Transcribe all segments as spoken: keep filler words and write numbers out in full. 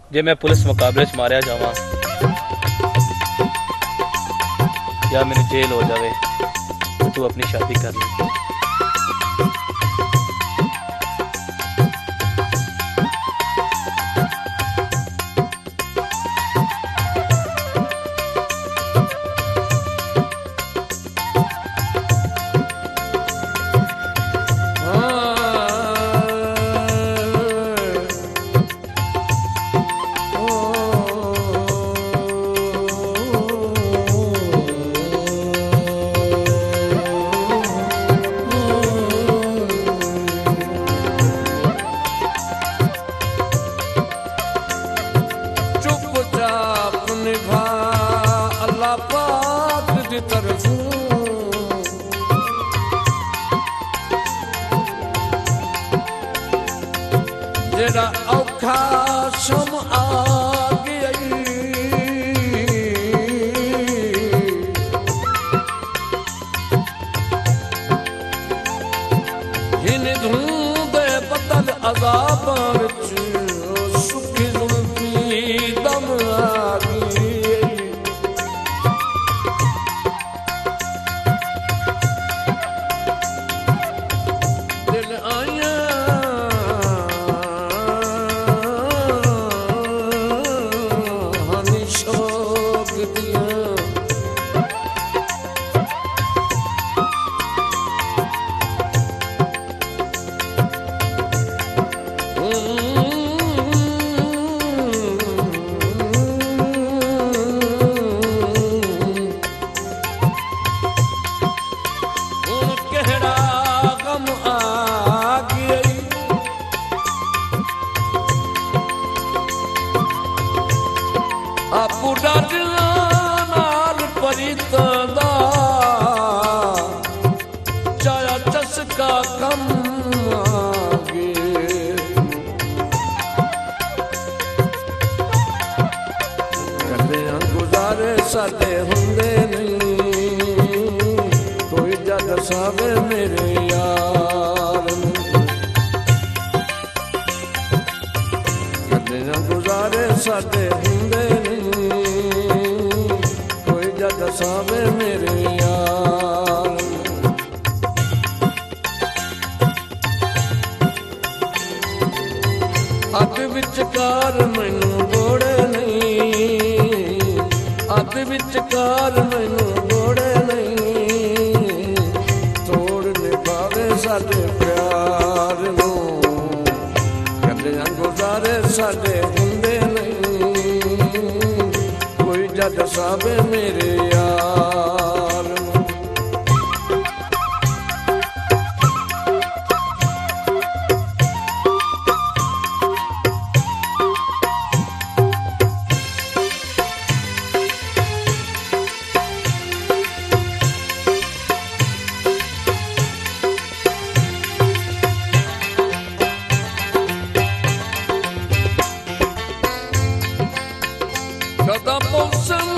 जे मैं पुलिस मुकाबले च मारिया जावां या मैनू जेल हो जाए तो तू अपनी शादी कर ले। जेड़ा औखा सम आ गई हिन धूंदे बदल अज़ाबां विच सुखी ज़ुल्फ़ी दम आ गई। दिल आया आपू डाडना नाल परितदा चाया चस्का कम आगे कदियां गुजारे साडे हुंदे नहीं कोई जग सावे मेरे यार कदियां गुजारे साडे हुंदे सावे मेरे यार। अद विचकार मैनू गोड़े नहीं अद विचकार मैनू गोड़े नहीं तोड़ निभावे साडे प्यार नू कदियां गुजारे साडे हुंदे जग सावे मेरे यार। कदा मौसम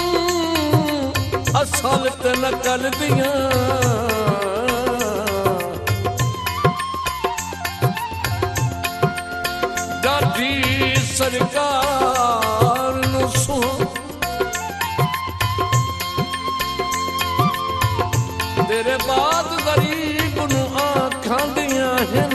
असल ते नकल दियां डाढी सरकार नूं सो तेरे बाद गरीब नूं आखां दियां हैं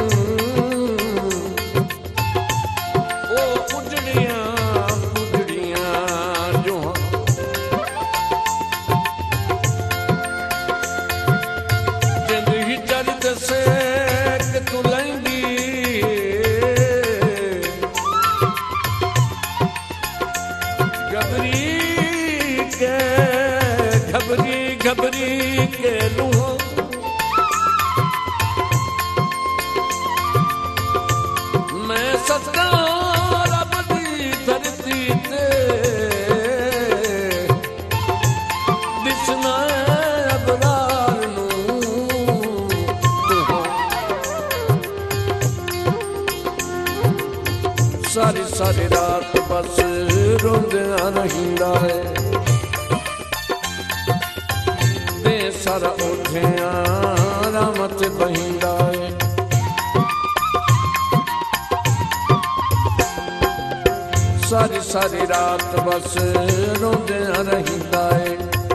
घबरी के लूं मैं सदा रब दी धरती ते दिसना अबरार नूं सारी सारी रात बस रोंदिया रहिंदा है सारा उठिया रामत बहिंदा है सारी सारी रात बस रोंदियां रहिंदा है।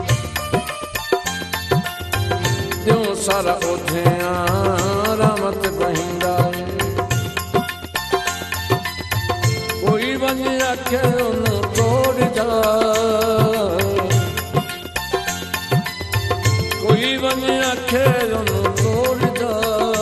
त्यों सारा ओझियां रामत बहिंदा है। कोई बन आखे ओनू तोड़ जा, कोई बन आखे ओनू तोड़ जा,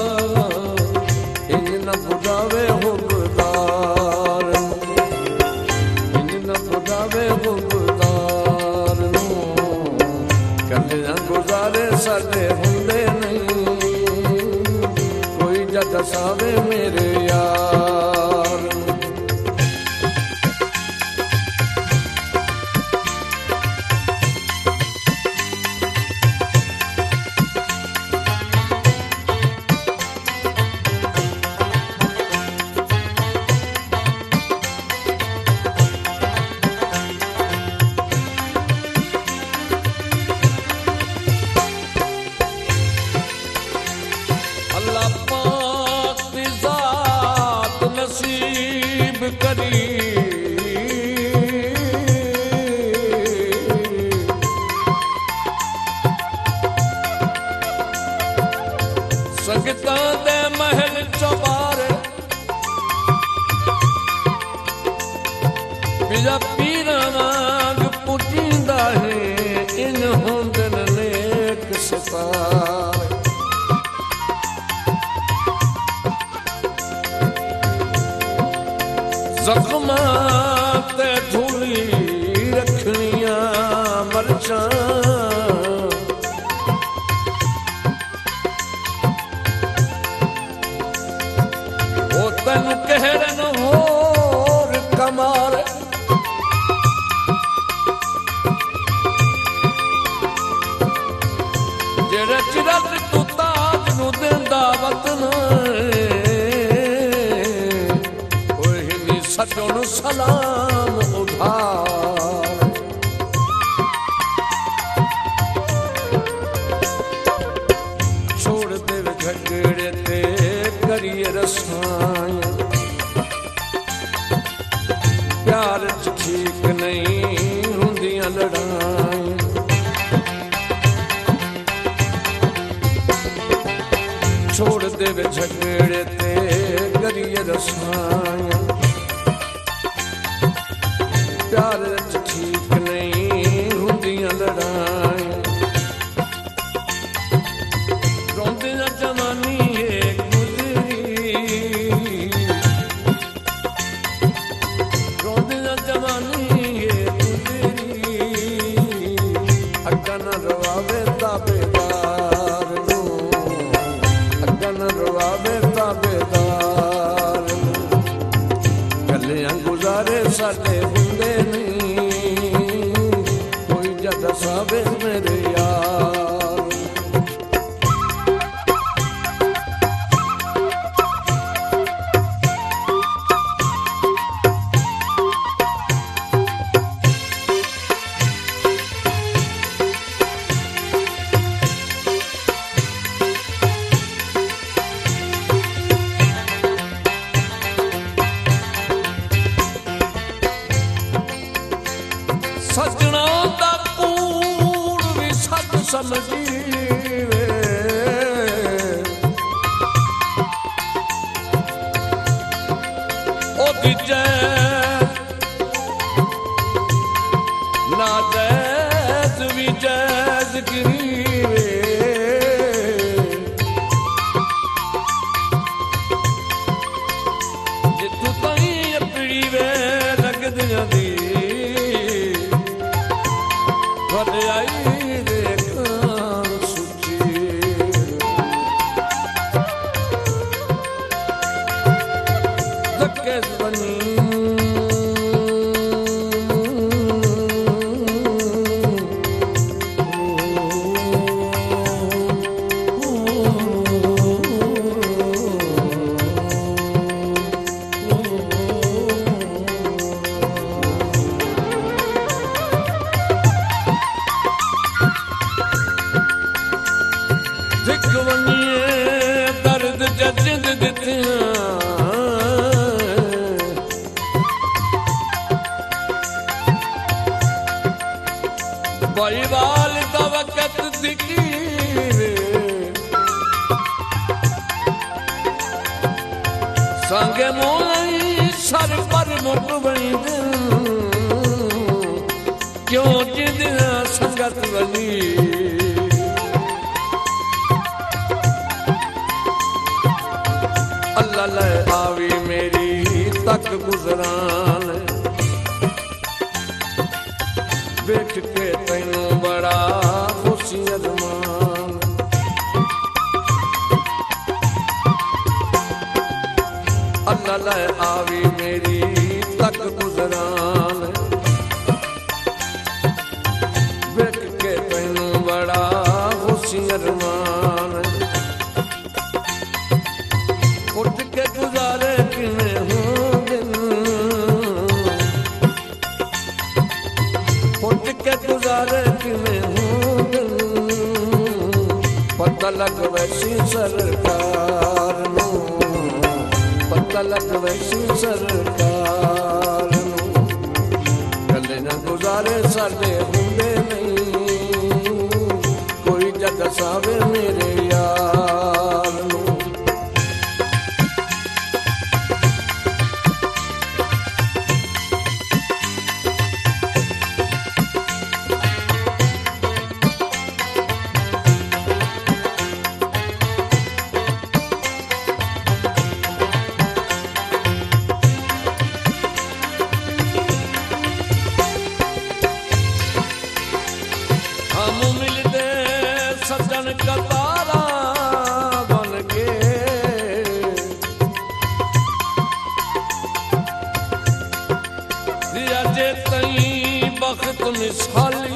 इंज न बुझावे हुबदार, इंज न बुझावे हुबदार नू। कलियां गुजारे साडे हुंदे नहीं, कोई जद सावे मेरे यार। अल्लाह पाक दी ज़ात नसीब करी, संगतां दे महल चौबारे पिया पीरां वांग पुजींदा है। इन होंदे न नेक सितारे, ज़ख्मां ते धूली रखनियां मरचां, ओ तैनू कहरन होर कमार। जेड़े चिरत तू ताज नू देंदा वतन, सजन सलाम उधार। छोड़ दे झगड़े ते करिए रसायन, प्यार च ठीक नहीं हुंदियां लड़ाई। छोड़ दे झगड़े ते करिए रसायन, प्यार च ठीक नहीं हुंदियां लड़ाई। रोंदियां जवानी है गुजरी, रोंदियां जवानी है गुजरी। अग्गा न रवावे ताबेदार नू, अग्गा न रवावे ताबेदार नू। कलियां गुजारे साडे हुंदे नहीं, कोई जद सावे मेरे यार। सजना दा कूड़ भी सच समझीवे, ओ दिजे ना जैज भी जैज गिरीवे। जितू ताई अपनी वे लगदियां दी आई देखा वाल दा वक़्त दिकीरे संगे मोई सर पर मुक बनी क्यों जिंदा संगत वली अल्लाह ले आवी मेरी तक गुजरान देख के तैनू बड़ा खुशी अरमान अल्लाह ले आवी मेरी तक गुजरान देख के तैनू बड़ा खुशी अरमान उठ के गुजारे किने हूँ दिन उठ के गुजारे किने हूँ दिन पता लग वैसी सरकार नू पता लग वैसी सरकार नू गले न गुजारे साडे हुंदे नहीं कोई जग सावे मेरे यार नू सज्जन कतारा बन के दिया जे तई बख्त मिसाली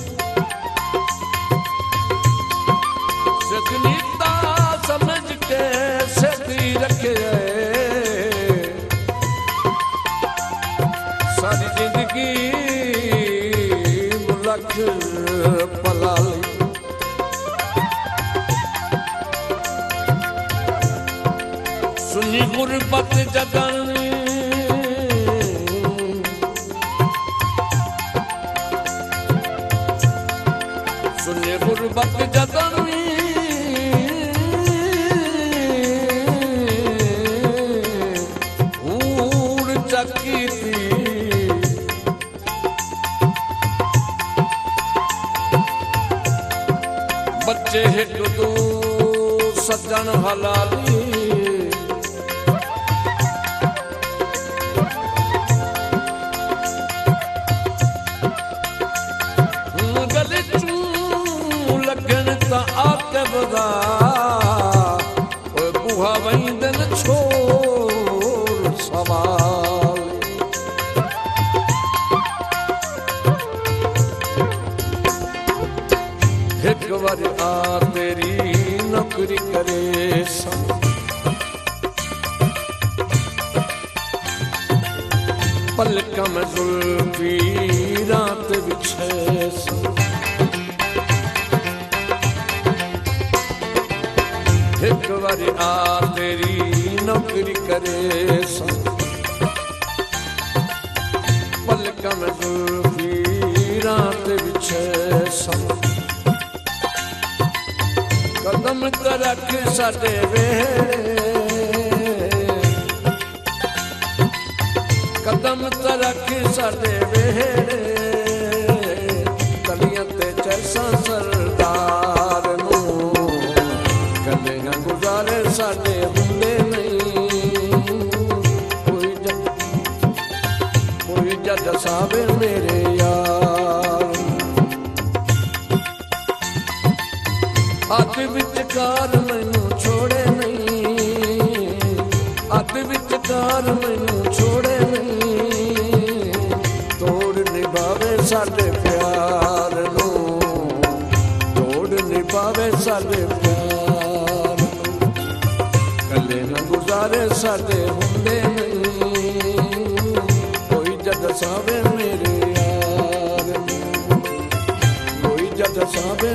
सजनीता समझ के सदी रखे सारी जिंदगी लख पलाली सुनी गुरबत जगन सुनी गुरबत जगन ऊड़ चकी थी बच्चे हिट दो सज्जन हलाली आके बदा बुहा वंदन छोड़ सवाल एक बार आ तेरी नौकरी करे सन पलक में जुल्फी रात बिछे सन एक बारी आ तेरी नौकरी करे सन पलक में जुल्फी रात बिछे सन कदम तरक साडे वेड़े कदम तरक साडे वेड़े कलियां ते चरसा सरदार नू गले न गुजारे साडे हुंदे नहीं कोई जग कोई जग सावे मेरे यार अत विचकार मैनू छोड़े नहीं अत विचकार मैनू छोड़े नहीं तोड़ निभावे साडे प्यार नू तोड़ निभावे साडे प्यार कले न गुजारे साडे हुंदे नहीं कोई जग सावे मेरे यार कोई जग सावे